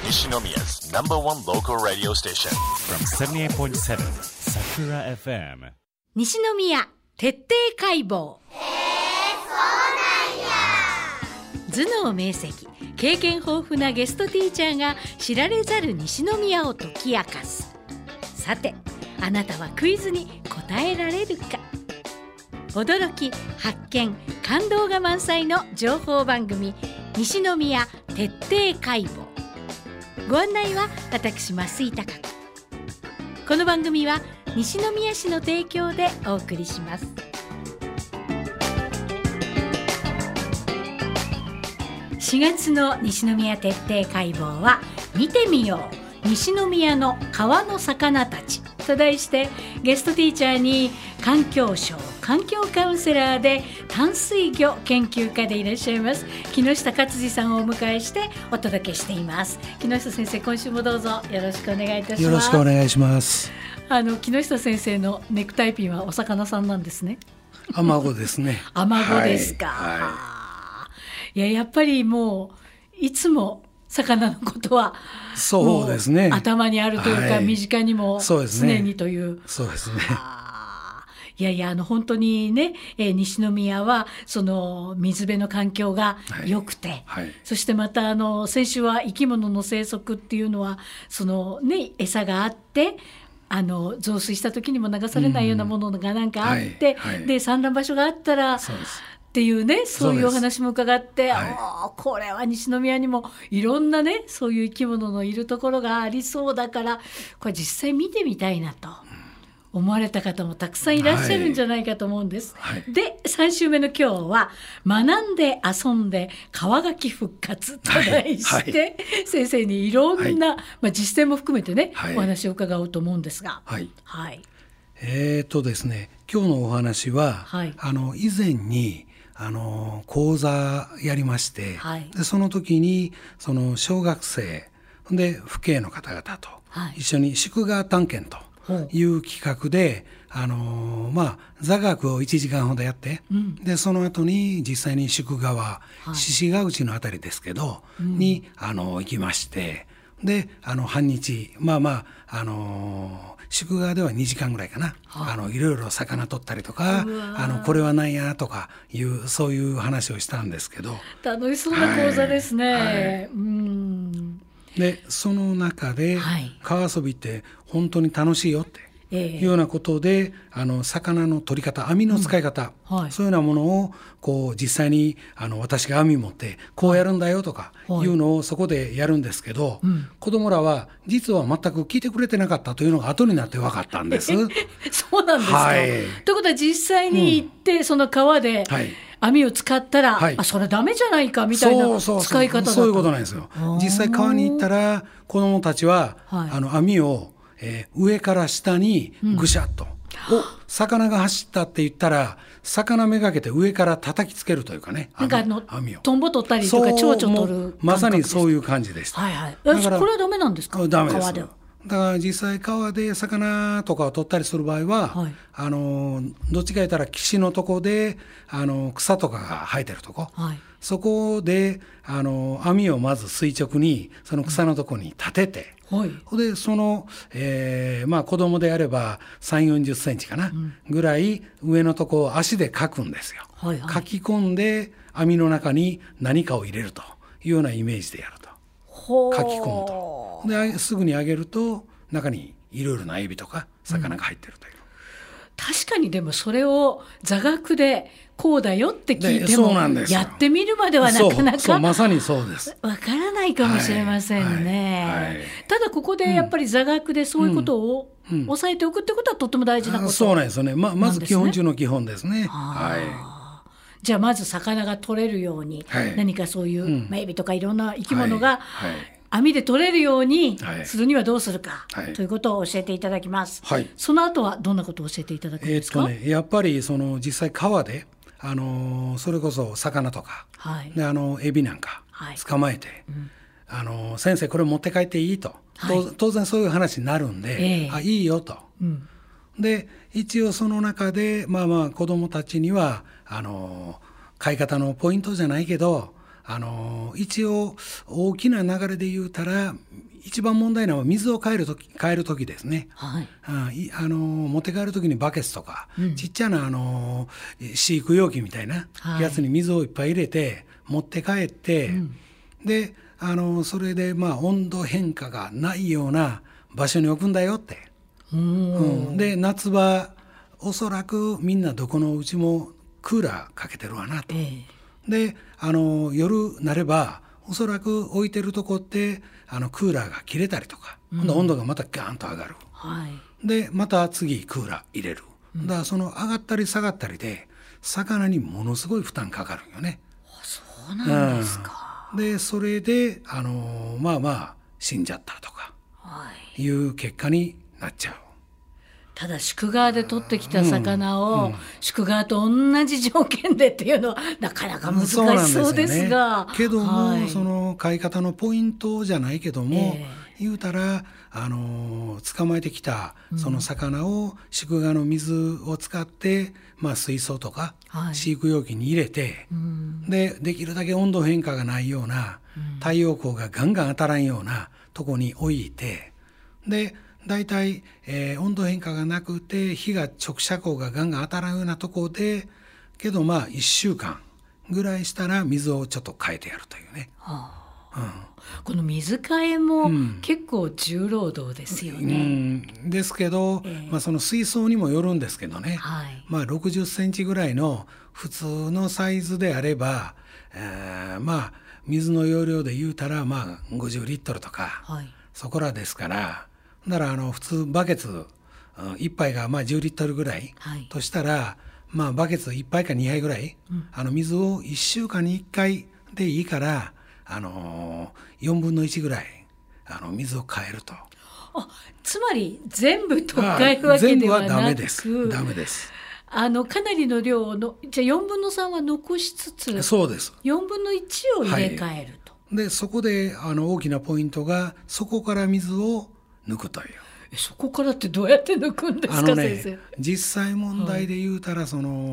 Nishinomiya's number one local radio station from 78.7 Sakura FM 西宮徹底解剖。頭脳明晰、経験豊富なゲストティーチャーが知られざる西宮を解き明かす。さて、あなたはクイズに答えられるか。驚き、発見、感動が満載の情報番組、西宮徹底解剖。ご案内は私、増井貴子。この番組は西宮市の提供でお送りします。4月の西宮徹底解剖は、見てみよう西宮の川の魚たちと題して、ゲストティーチャーに環境省環境カウンセラーで淡水魚研究家でいらっしゃいます木下勝治さんをお迎えしてお届けしています。木下先生、今週もどうぞよろしくお願いいたします。 よろしくお願いします。 木下先生のネクタイピンはお魚さんなんですね。 アマゴですね。 アマゴですか、やっぱりもういつも魚のことはそうですね、 頭にあるというか、身近にも常にという。 そうですね。 本当にね、西宮はその水辺の環境が良くて、そしてまた先週は生き物の生息っていうのはその、ね、餌があって増水した時にも流されないようなものがなんかあって、で産卵場所があったらっていうね、そういうお話も伺って、これは西宮にもいろんなね、そういう生き物のいるところがありそうだから、これ実際見てみたいなと思われた方もたくさんいらっしゃるんじゃないかと思うんです、で、3週目の今日は学んで遊んで川ガキ復活と題して、先生にいろんな、実践も含めてね、お話を伺おうと思うんですが、 ですね、今日のお話は、以前に講座やりまして、でその時にその小学生で父兄の方々と一緒に宿川探検という企画で、座学を1時間ほどやって、でその後に実際に宿川、獅子ヶ内のあたりですけど、に行きまして、で半日宿川では2時間ぐらいかな、いろいろ魚取ったりとか、これは何やとかいうそういう話をしたんですけど、 楽しそうな講座ですね、 でその中で、川遊びって本当に楽しいよっていうようなことで、魚の取り方、網の使い方、そういうようなものをこう実際に私が網持ってこうやるんだよとかいうのをそこでやるんですけど、子どもらは実は全く聞いてくれてなかったというのが後になって分かったんです。 そうなんですか、ということは実際に行って、その川で網を使ったら、それダメじゃないかみたいな使い方だった。 そういうことなんですよ。実際川に行ったら子どもたちは、網を上から下にぐしゃっと、魚が走ったって言ったら魚めがけて上から叩きつけるというかね、網をトンボ取ったりとか蝶々取る、 まさにそういう感じでした。 だからこれはダメなんですか？ ダメです。川ではだから実際川で魚とかを取ったりする場合は、どっちか言ったら岸のとこで草とかが生えてるとこ、そこで網をまず垂直にその草のとこに立てて、でその、子供であれば3、40センチかな、ぐらい上のとこを足でかくんですよ、かき込んで網の中に何かを入れるというようなイメージでやると、かき込むと、ですぐに上げると中にいろいろなエビとか魚が入ってるという、 確かに。でもそれを座学でこうだよって聞いてもやってみるまではなかなかまさにそうですわからないかもしれませんね、ただここでやっぱり座学でそういうことを押さえておくってことはとっても大事なことなんですね。 そうなんですよね。まず基本中の基本ですね。 じゃあまず魚が取れるように、何かそういう、エビとかいろんな生き物が網で取れるようにするにはどうするか、ということを教えていただきます、その後はどんなことを教えていただくんですか？ やっぱり実際川でそれこそ魚とか、でエビなんか捕まえて、先生これ持って帰っていいと、当然そういう話になるんで、いいよと、で一応その中で子どもたちには飼い方のポイントじゃないけど一応大きな流れで言うたら一番問題なのは水を変える時ですね、 はい、 持って帰る時にバケツとか、ちっちゃな飼育容器みたいなやつに水をいっぱい入れて持って帰って、でそれで温度変化がないような場所に置くんだよって、で夏場おそらくみんなどこのうちもクーラーかけてるわなと、で夜なればおそらく置いてるとこってクーラーが切れたりとか、温度がまたガーンと上がる、でまた次クーラー入れる、だからその上がったり下がったりで魚にものすごい負担かかるよね。 そうなんですか。 でそれで死んじゃったとかいう結果になっちゃう。 ただ宿川で取ってきた魚を宿川と同じ条件でっていうのはなかなか難しそうですが、 けども、その飼い方のポイントじゃないけども、言うたら捕まえてきたその魚を宿川の水を使って、水槽とか飼育容器に入れて、できるだけ温度変化がないような、太陽光がガンガン当たらんようなとこに置いて、でだいたい温度変化がなくて火が直射光がガンガン当たらんようなとこで、けど1週間ぐらいしたら水をちょっと変えてやるというね。 この水替えも結構重労働ですよね。 ですけど、その水槽にもよるんですけどね、60センチぐらいの普通のサイズであれば、水の容量で言うたら50リットルとか、そこらですから、だから普通バケツ1杯が10リットルぐらい、としたら、バケツ1杯か2杯ぐらい、水を1週間に1回でいいから4分の1ぐらい水を変えると。 つまり全部取っ替えるわけではなく、 全部はダメです。ダメです。 かなりの量のじゃあ4分の3は残しつつ、 そうです。 4分の1を入れ替えると、 でそこで大きなポイントがそこから水を抜くという。 そこからってどうやって抜くんですか、先生。 実際問題で言うたら、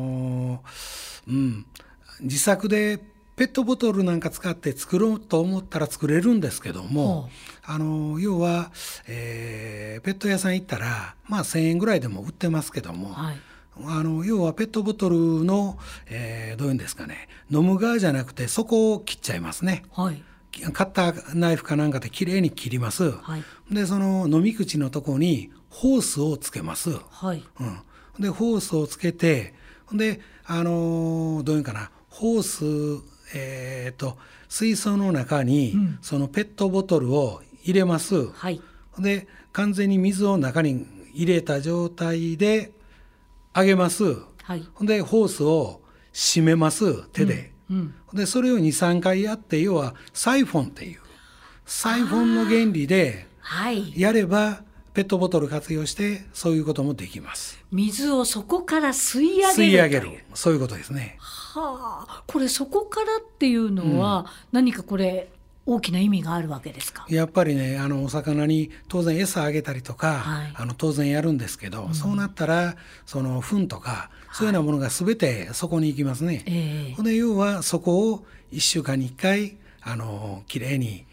自作でペットボトルなんか使って作ろうと思ったら作れるんですけども、要は、ペット屋さん行ったら1000円ぐらいでも売ってますけども、要はペットボトルの、どういうんですかね、飲む側じゃなくてそこを切っちゃいますね。カッターナイフかなんかできれいに切ります、でその飲み口のとこにホースをつけます、でホースをつけて、でどういうかな、ホース、水槽の中にそのペットボトルを入れます、で完全に水を中に入れた状態で上げます、でホースを閉めます手で、でそれを 2,3 回やって、要はサイフォンっていうサイフォンの原理でやれば、ペットボトル活用してそういうこともできます。 水をそこから吸い上げる、 そういうことですね。 これそこからっていうのは、何かこれ大きな意味があるわけですか。 やっぱりね、お魚に当然餌あげたりとか、当然やるんですけど、そうなったらその糞とかそういうようなものが全てそこに行きますね。で要はそこを1週間に1回きれいに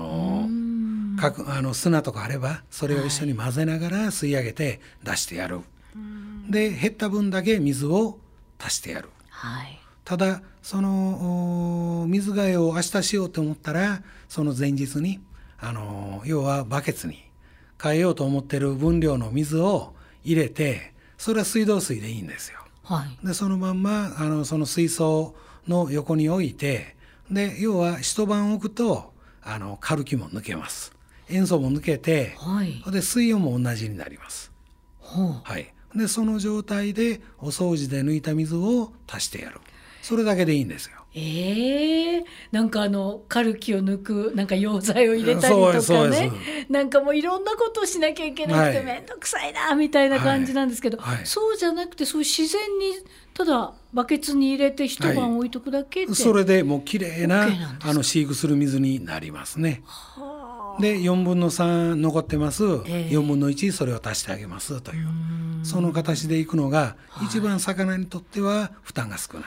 砂とかあればそれを一緒に混ぜながら吸い上げて出してやる、で減った分だけ水を足してやる、ただその水替えを明日しようと思ったら、その前日に要はバケツに変えようと思ってる分量の水を入れて、それは水道水でいいんですよ、でそのまんまその水槽の横に置いて、で要は一晩置くとカルキも抜けます、塩素も抜けて、で水温も同じになります、でその状態でお掃除で抜いた水を足してやる、それだけでいいんですよ。 なんかカルキを抜くなんか溶剤を入れたりとかね、なんかもういろんなことをしなきゃいけなくてめんどくさいなみたいな感じなんですけど、そうじゃなくて、そういう自然にただバケツに入れて一晩置いとくだけで、 それでもうきれいな飼育する水になりますね。で4分の3残ってます、4分の1それを足してあげますという、その形でいくのが一番魚にとっては負担が少ない。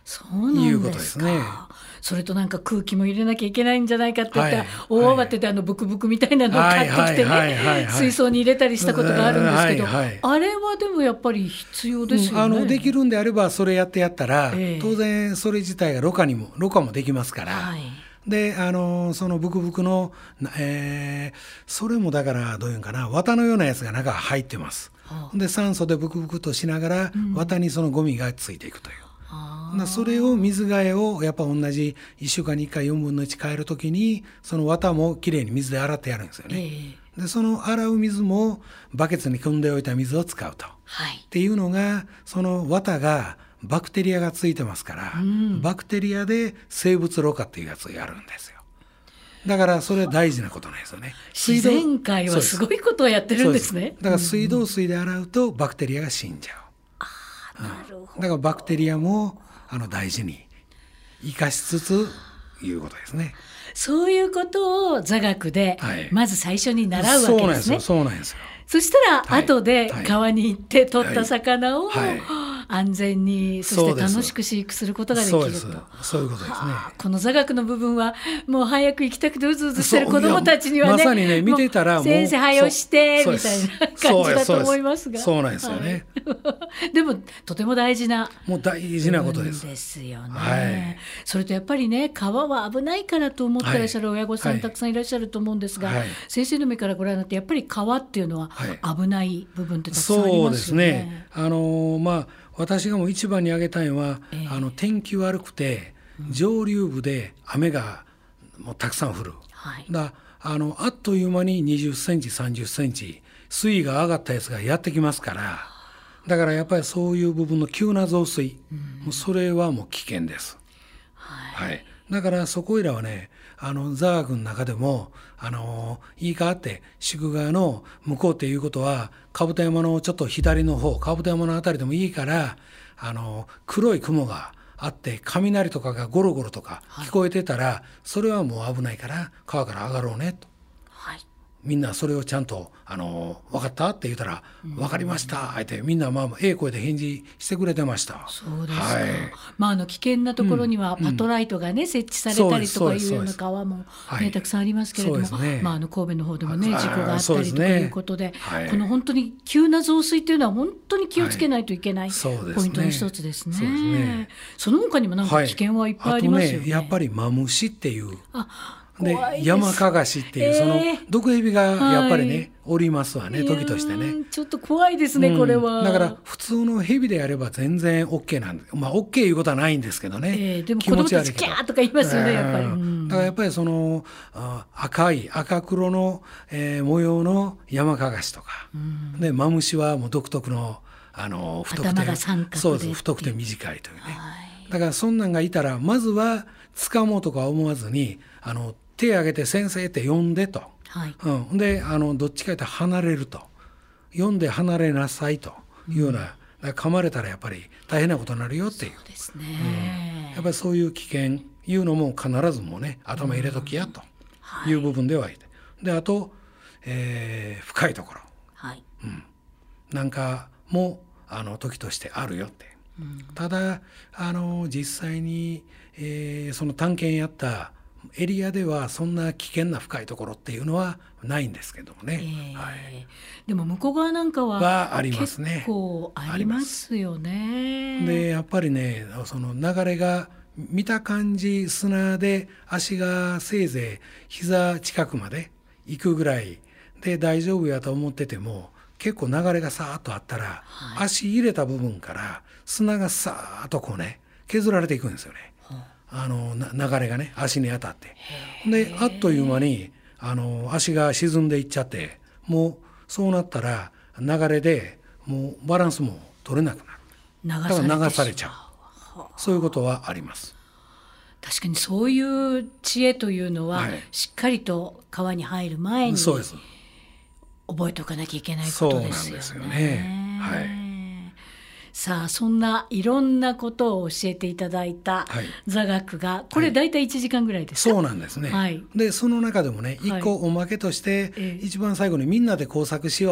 そうなんですか。 いうことですね。 それとなんか空気も入れなきゃいけないんじゃないかって言ったら、大慌てでブクブクみたいなのを買ってきてね、水槽に入れたりしたことがあるんですけど、あれはでもやっぱり必要ですよね。 できるんであればそれやったら、当然それ自体がろ過もできますから、でそのブクブクの、それもだからどういうんかな、綿のようなやつが中入ってます。で酸素でブクブクとしながら、綿にそのゴミがついていくという。それを水替えをやっぱ同じ1週間に1回4分の1変えるときに、その綿もきれいに水で洗ってやるんですよね。でその洗う水もバケツに汲んでおいた水を使うと、っていうのが、その綿がバクテリアがついてますから、バクテリアで生物ろ過っていうやつをやるんですよ。だからそれ大事なことなんですよね。 自然界はすごいことをやってるんですね。 だから水道水で洗うとバクテリアが死んじゃう。なるほど。だからバクテリアも大事に生かしつついうことですね。 そういうことを座学でまず最初に習うわけですね。 そうなんですよ。 そしたら後で川に行って取った魚を安全に、そして楽しく飼育することができると。 そういうことですね。 この座学の部分はもう早く行きたくてうずうずしてる子どもたちにはね、 まさにね、見てたらもう先生早よしてみたいな感じだと思いますが、 そうなんですよね。 でもとても大事なことです。 ですよね。それとやっぱりね、川は危ないからと思ってらっしゃる親御さんたくさんいらっしゃると思うんですが、先生の目からご覧になってやっぱり川っていうのは危ない部分ってたくさんありますよね。 そうですね。私がもう一番に挙げたいのは、天気悪くて上流部で雨がもうたくさん降る、あっという間に20センチ30センチ水位が上がったやつがやってきますから、だからやっぱりそういう部分の急な増水、もうそれはもう危険です。だからそこいらはね、座学の中でもいいかって宿川の向こうっていうことは、甲山のちょっと左の方、甲山のあたりでもいいから、黒い雲があって雷とかがゴロゴロとか聞こえてたら、それはもう危ないから川から上がろうねと、みんなそれをちゃんと分かったって言ったら、分かりましたってみんなええ声で返事してくれてました。 そうですか。危険なところにはパトライトがね、設置されたりとかいうような川もね、たくさんありますけれども、神戸の方でもね、事故があったりとかいうことで、この本当に急な増水っていうのは本当に気をつけないといけないポイントの一つですね。その他にもなんか危険はいっぱいありますよね。 やっぱりマムシっていうでヤマカガシっていうその毒蛇がやっぱりね、おりますわね、時としてね。 ちょっと怖いですね、これは。 だから普通の蛇であれば全然 OK なんで、OK いうことはないんですけどね、 でも子供たちキャーとか言いますよね、やっぱり。 だからやっぱりその赤黒の、模様のヤマカガシとか、でマムシはもう独特の太くて、 頭が三角で太くて短いというね、だからそんなんがいたらまずは掴もうとか思わずに手を挙げて先生って呼んでと、でどっちかというと離れると、呼んで離れなさいというような、噛まれたらやっぱり大変なことになるよっていう。 そうですね。 やっぱりそういう危険いうのも必ずもうね、頭入れときやという部分ではいて、であと、深いところ、なんかも時としてあるよって、ただ実際に、その探検やったエリアではそんな危険な深いところっていうのはないんですけどもね、 でも向こう側なんかはありますね。 結構ありますよね。 でやっぱりね、その流れが見た感じ砂で足がせいぜい膝近くまで行くぐらいで大丈夫やと思ってても、結構流れがさーっとあったら、足入れた部分から砂がさーっとこうね削られていくんですよね。流れがね足に当たって、であっという間に足が沈んでいっちゃって、もうそうなったら流れでもうバランスも取れなくなる。だから流されちゃう、そういうことはあります。 確かにそういう知恵というのは、しっかりと川に入る前に覚えておかなきゃいけないことですよね。そうなんですよね。さあ、そんないろんなことを教えていただいた座学が、これ大体1時間ぐらいですか？ そうなんですね。でその中でもね、一個おまけとして、一番最後にみんなで工作しようと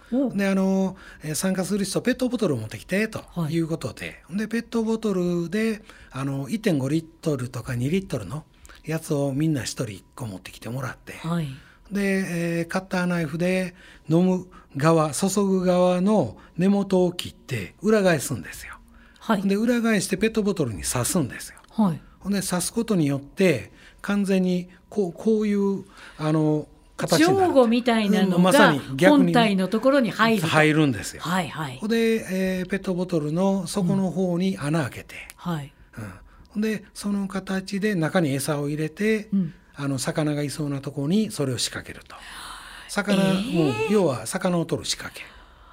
で参加する人ペットボトルを持ってきてということで、でペットボトルで1.5 リットルとか2リットルのやつをみんな1人1個持ってきてもらって、で、カッターナイフで飲む側、注ぐ側の根元を切って裏返すんですよ。で裏返してペットボトルに刺すんですよ。で刺すことによって完全にこういう形になる。 上後みたいなのが本体のところに入るんですよ。で、ペットボトルの底の方に穴開けて、でその形で中に餌を入れて、魚がいそうなところにそれを仕掛けると。もう要は魚を取る仕掛け。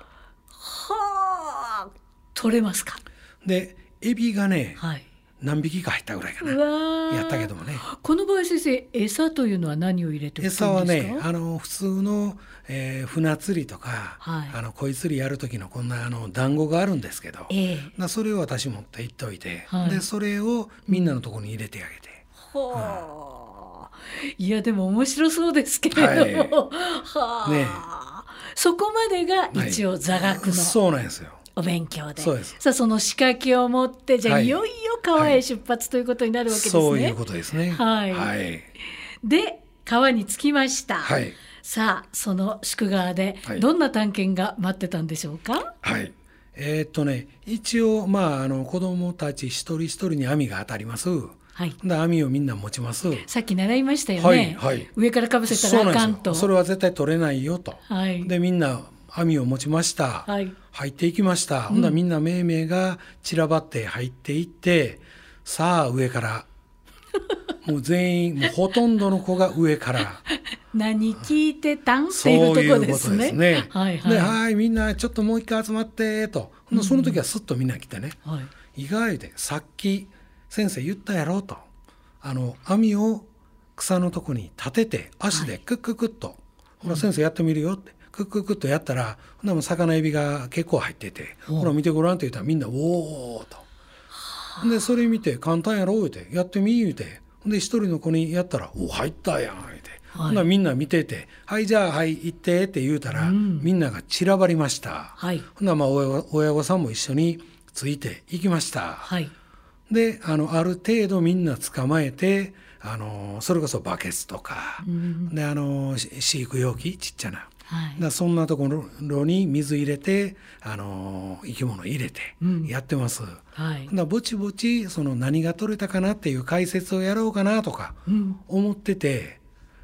取れますか。 でエビがね、何匹か入ったぐらいかな。やったけどもね。 この場合先生、餌というのは何を入れておくんですか。餌はね、 普通の、船釣りとか、鯉釣りやる時のこんな団子があるんですけど、それを私持って行っといて、でそれをみんなのところに入れてあげて。 いやでも面白そうですけれども、そこまでが一応座学の、 そうなんですよ。 お勉強で。 そうです。 さあその仕掛けを持ってじゃあ、いよいよ川へ出発ということになるわけですね。 そういうことですね。 で川に着きました。さあその宿川でどんな探検が待ってたんでしょうか。 一応子どもたち一人一人に網が当たります。で網をみんな持ちます。 さっき習いましたよね。上からかぶせたらあかんと。 それは絶対取れないよと。でみんな網を持ちました。入っていきました。ほんだらみんなめいめいが散らばって入っていって、さあ上からもう全員もうほとんどの子が上から何聞いてたんっていうところですね。 でみんなちょっともう一回集まってと。その時はすっとみんな来てね、意外でさっき先生言ったやろと、網を草のとこに立てて足でクッククッと、ほら先生やってみるよってクッククッとやったら、魚エビが結構入ってて、ほら見てごらんって言ったらみんなおーと。でそれ見て簡単やろ言うてやってみ言うて、で一人の子にやったらお入ったやん言うて、ほなみんな見ててはいじゃあ行ってって言うたら、みんなが散らばりました。ほな親御さんも一緒について行きました。である程度みんな捕まえて、それこそバケツとか、で飼育容器ちっちゃな、そんなところに水入れて生き物入れてやってます。ぼちぼち何が取れたかなっていう解説をやろうかなとか思ってて、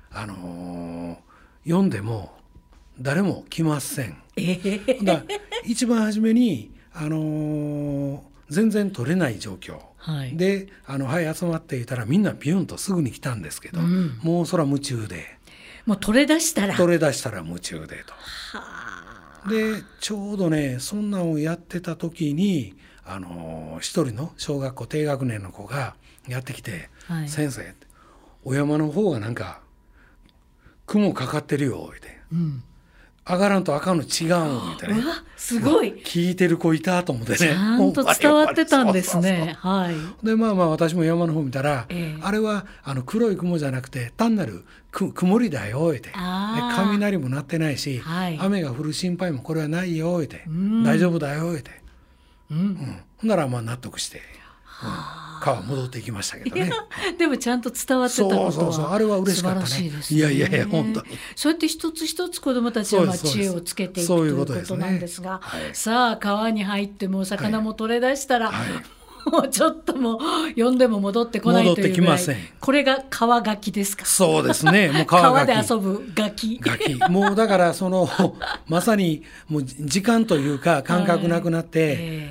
読んでも誰も来ません。一番初めに全然取れない状況、で集まっていたらみんなビュンとすぐに来たんですけど、もうそら夢中で。 もう取れ出したら夢中でと。でちょうどねそんなんをやってた時に一人の小学校低学年の子がやってきて、先生お山の方がなんか雲かかってるよって、上がらんとあかんの違うんみたいな、 すごい聞いてる子いたと思ってね、 ちゃんと伝わってたんですね。 で私も山の方見たら、あれは黒い雲じゃなくて単なる曇りだよって、雷も鳴ってないし、雨が降る心配もこれはないよって、大丈夫だよって、ほんなら納得して、川戻っていきましたけどね。 でもちゃんと伝わってたことはあれは嬉しかったね。 素晴らしいですね。 いや本当にそうやって一つ一つ子どもたちは知恵をつけていくということなんですが、さあ川に入ってもう魚も取れ出したら、もうちょっともう呼んでも戻ってこないというぐらい、これが川ガキですか。 そうですね、もう川で遊ぶガキもうだからまさにもう時間というか感覚なくなって、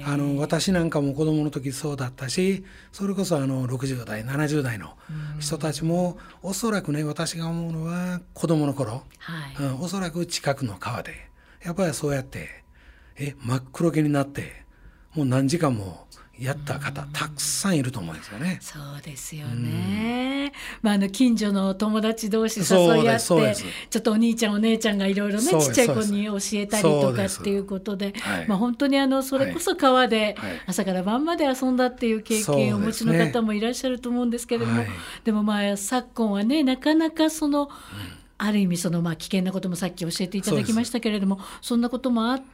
私なんかも子供の時そうだったし、それこそ60代70代の人たちもおそらくね、私が思うのは子供の頃、おそらく近くの川でやっぱりそうやって真っ黒けになってもう何時間もやった方たくさんいると思うんですよね。 そうですよね。近所の友達同士誘い合ってちょっとお兄ちゃんお姉ちゃんがいろいろね、ちっちゃい子に教えたりとかっていうことで、本当にそれこそ川で朝から晩まで遊んだっていう経験をお持ちの方もいらっしゃると思うんですけれども、でも昨今はね、なかなかある意味その危険なこともさっき教えていただきましたけれども、そんなこともあって、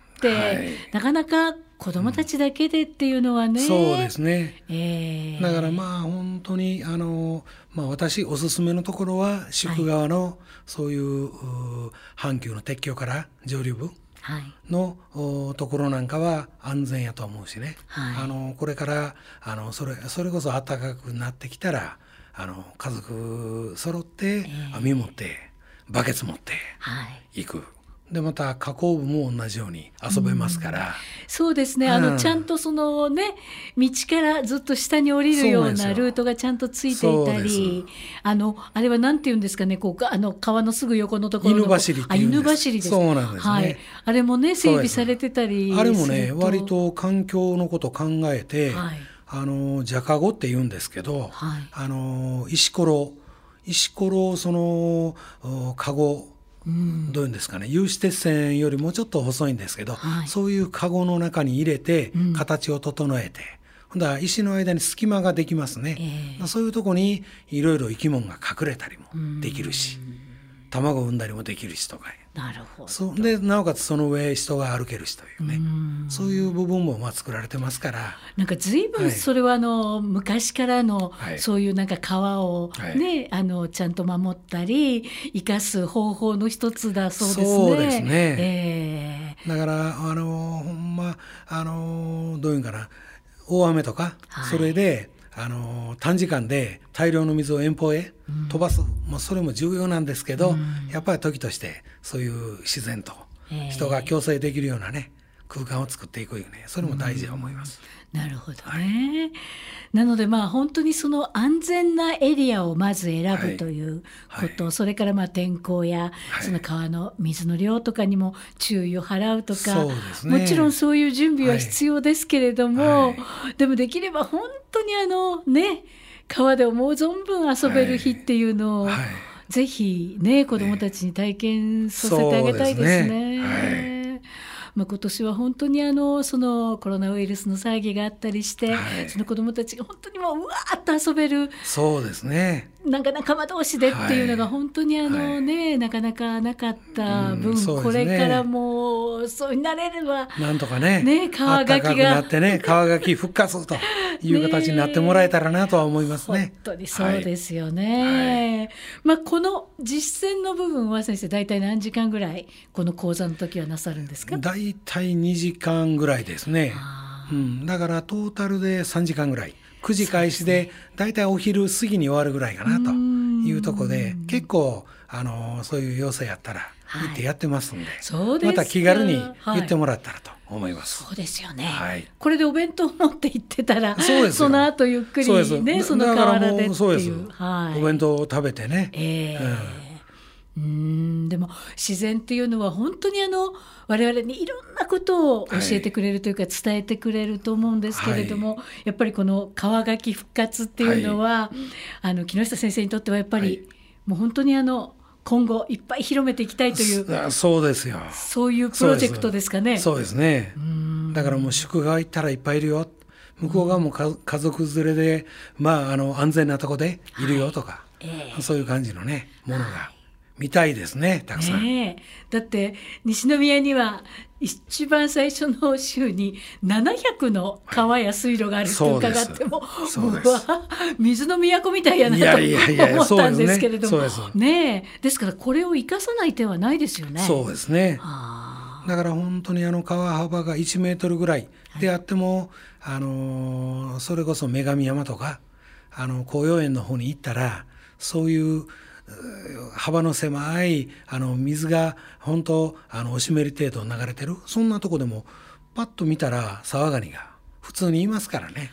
なかなか子どもたちだけでっていうのはね、 そうですね、だから本当に私おすすめのところは宿側のそういう阪急の鉄橋から上流部のところなんかは安全やと思うしね、これからそれこそ暖かくなってきたら家族揃って網持ってバケツ持って行く、でまた河口部も同じように遊べますから、 そうですね、ちゃんとそのね道からずっと下に降りるようなルートがちゃんとついていたり、あれはなんていうんですかね、川のすぐ横のところの犬走りっていうんです。 犬走りです。 そうなんですね、 あれもね整備されてたりすると、 あれもね割と環境のことを考えて、ジャカゴって言うんですけど、石ころそのカゴ、どういうんですかね、有刺鉄線よりもちょっと細いんですけど、そういうカゴの中に入れて形を整えて、ほんだら石の間に隙間ができますね、そういうとこにいろいろ生き物が隠れたりもできるし、卵を産んだりもできるしとか、 なるほど。 でなおかつその上人が歩けるしというね、そういう部分も作られてますから、 なんか随分それは昔からのそういうなんか川をね、ちゃんと守ったり生かす方法の一つだそうですね。 そうですね、だからほんまどういうんかな、大雨とか、それで短時間で大量の水を遠方へ飛ばす、それも重要なんですけど、やっぱり時としてそういう自然と人が共生できるようなね、空間を作っていくよね、それも大事だと思います。 なるほどね、なので本当にその安全なエリアをまず選ぶということ、それから天候やその川の水の量とかにも注意を払うとか、もちろんそういう準備は必要ですけれども、でもできれば本当にね川で思う存分遊べる日っていうのを、ぜひね子どもたちに体験させてあげたいですね。今年は本当にそのコロナウイルスの騒ぎがあったりして、その子どもたちが本当にもうわーっと遊べる、 そうですね、 なんか仲間同士でっていうのが本当にねなかなかなかった分、これからもそうになれればなんとかね川ガキが暖かくなってね、川ガキ復活という形になってもらえたらなとは思いますね。 本当にそうですよね、この実践の部分は先生大体何時間ぐらいこの講座の時はなさるんですか？ 大体2時間ぐらいですね、だからトータルで3時間ぐらい、9時開始で大体お昼過ぎに終わるぐらいかなというところで、結構そういう要請やったら行ってやってますんで、また気軽に言ってもらったらと思います。 そうですよね、これでお弁当持って行ってたら その後ゆっくりね、その河原でっていう、 そうです、お弁当を食べてね、 でも自然っていうのは本当に我々にいろんなことを教えてくれるというか伝えてくれると思うんですけれども、やっぱりこの川ガキ復活っていうのは、木下先生にとってはやっぱり、もう本当に今後いっぱい広めていきたいという、 そうですよ、 そういうプロジェクトですかね。 そうですね、だからもう宿側行ったらいっぱいいるよ、向こう側も家族連れで、安全なとこでいるよとか、そういう感じのねものが見たいですね、たくさん。 だって西宮には一番最初の週に700の川や水路があると伺っても、水の都みたいやなと思ったんですけれども、ですからこれを生かさない手はないですよね。 そうですね、だから本当に川幅が1メートルぐらいであっても、それこそ女神山とか紅葉園の方に行ったら、そういう幅の狭い水が本当おしめり程度流れてる、そんなとこでもパッと見たら沢ガニが普通にいますからね、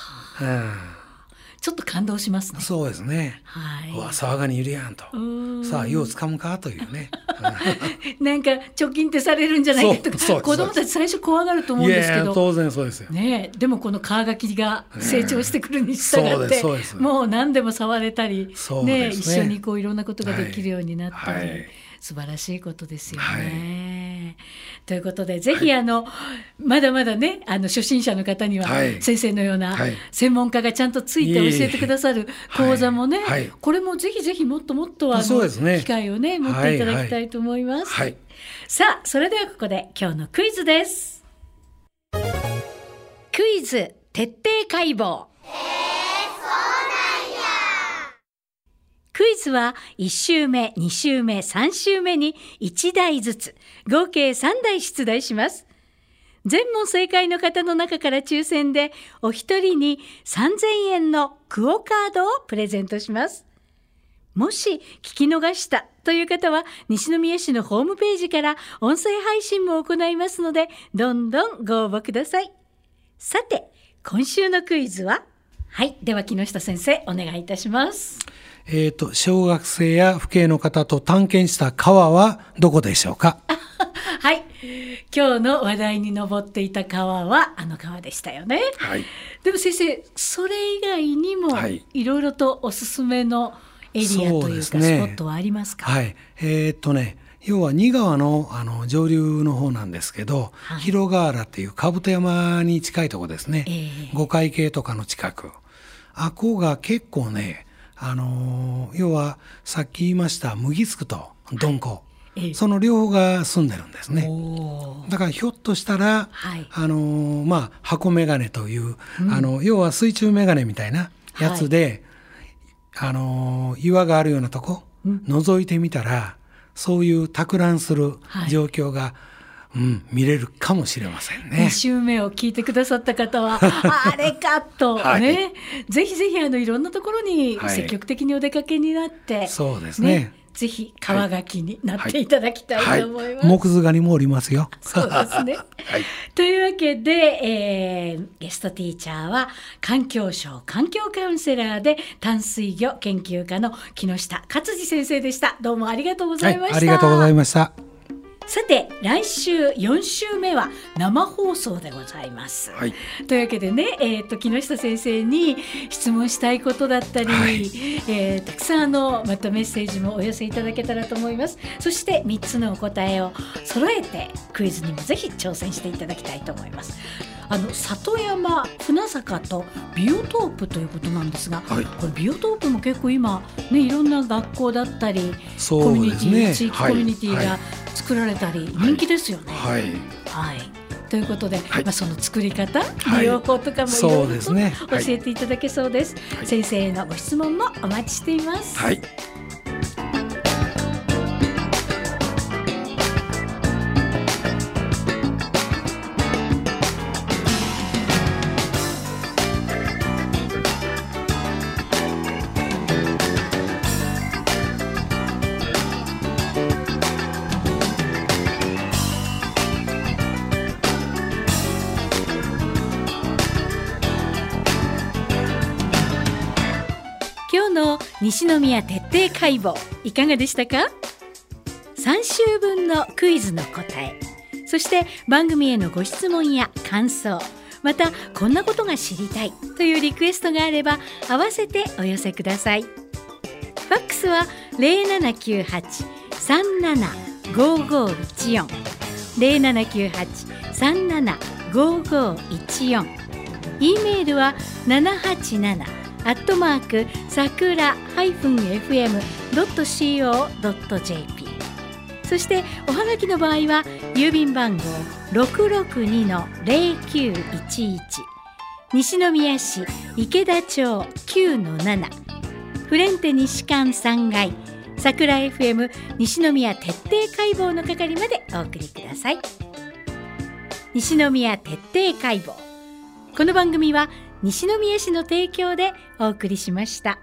ちょっと感動しますね。 そうですね、うわ沢ガニいるやんと、さあ湯をつかむかというねなんか貯金ってされるんじゃないかとか、子供たち最初怖がると思うんですけど、 当然そうですよ、 でもこの川ガキが成長してくるに従って、もう何でも触れたり、一緒にいろんなことができるようになったり、素晴らしいことですよね。 ということでぜひまだまだね初心者の方には先生のような専門家がちゃんとついて教えてくださる講座もね、これもぜひぜひもっともっと機会をね持っていただきたいと思います。さあそれではここで今日のクイズです。クイズ徹底解剖。クイズは1週目、2週目、3週目に1題ずつ、合計3題出題します。全問正解の方の中から抽選で、お一人に3000円のクオカードをプレゼントします。もし聞き逃したという方は、西宮市のホームページから音声配信も行いますので、どんどんご応募ください。さて、今週のクイズは、では木下先生、お願いいたします。 小学生や父兄の方と探検した川はどこでしょうか？ 今日の話題に上っていた川はあの川でしたよね。でも先生、それ以外にもいろいろとおすすめのエリアというかスポットはありますか？ 要は仁川の上流の方なんですけど、広川原っていう兜山に近いところですね。五海渓とかの近く、あこが結構ね、要はさっき言いました麦つくと鈍行、その両方が住んでるんですね。だからひょっとしたら、箱メガネという、要は水中メガネみたいなやつで、岩があるようなとこ、覗いてみたらそういう托卵する状況が、見れるかもしれませんね。 2週目を聞いてくださった方はあれかとね、ぜひぜひいろんなところに積極的にお出かけになって、 そうですね、 ぜひ川ガキになっていただきたいと思います。 木図ガニもおりますよ。 そうですね。というわけで、ゲストティーチャーは環境省環境カウンセラーで淡水魚研究家の木下勝治先生でした。どうもありがとうございました。 ありがとうございました。 さて来週4週目は生放送でございます、というわけでね、木下先生に質問したいことだったり、たくさんまたメッセージもお寄せいただけたらと思います。そして3つのお答えを揃えてクイズにもぜひ挑戦していただきたいと思います。里山、船坂とビオトープということなんですが、これビオトープも結構今、いろんな学校だったり、コミュニティ、地域コミュニティが作られたり、人気ですよね。ということで、その作り方、利用法とかもいろいろと教えていただけそうです。先生へのご質問もお待ちしています。今日の西宮徹底解剖いかがでしたか？ 3 週分のクイズの答え、そして番組へのご質問や感想、またこんなことが知りたいというリクエストがあれば合わせてお寄せください。ファックスは 0798-375514 0798-375514、 E メールは787-fm.co.jp、 そしておはがきの場合は郵便番号 662-0911 西宮市池田町 9-7 フレンテ西館3階桜 FM 西宮徹底解剖の係までお送りください。西宮徹底解剖、この番組は西宮市の提供でお送りしました。